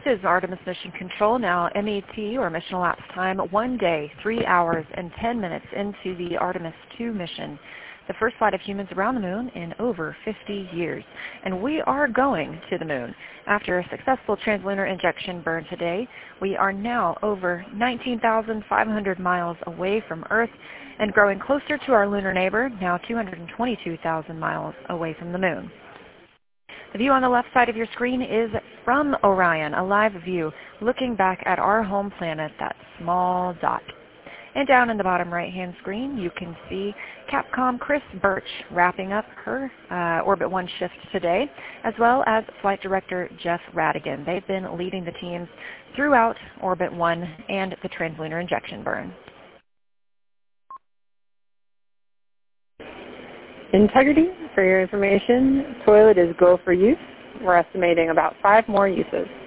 is Artemis Mission Control, now MET, or Mission Elapsed Time, 1 day, 3 hours, and 10 minutes into the Artemis II mission, the first flight of humans around the moon in over 50 years. And we are going to the moon. After a successful translunar injection burn today, we are now over 19,500 miles away from Earth and growing closer to our lunar neighbor, now 222,000 miles away from the moon. The view on the left side of your screen is from Orion, a live view looking back at our home planet, that small dot. And down in the bottom right-hand screen, you can see Capcom Chris Birch wrapping up her Orbit 1 shift today, as well as Flight Director Jeff Radigan. They've been leading the teams throughout Orbit 1 and the translunar injection burn. Integrity, for your information, toilet is go for use. We're estimating about 5 more uses.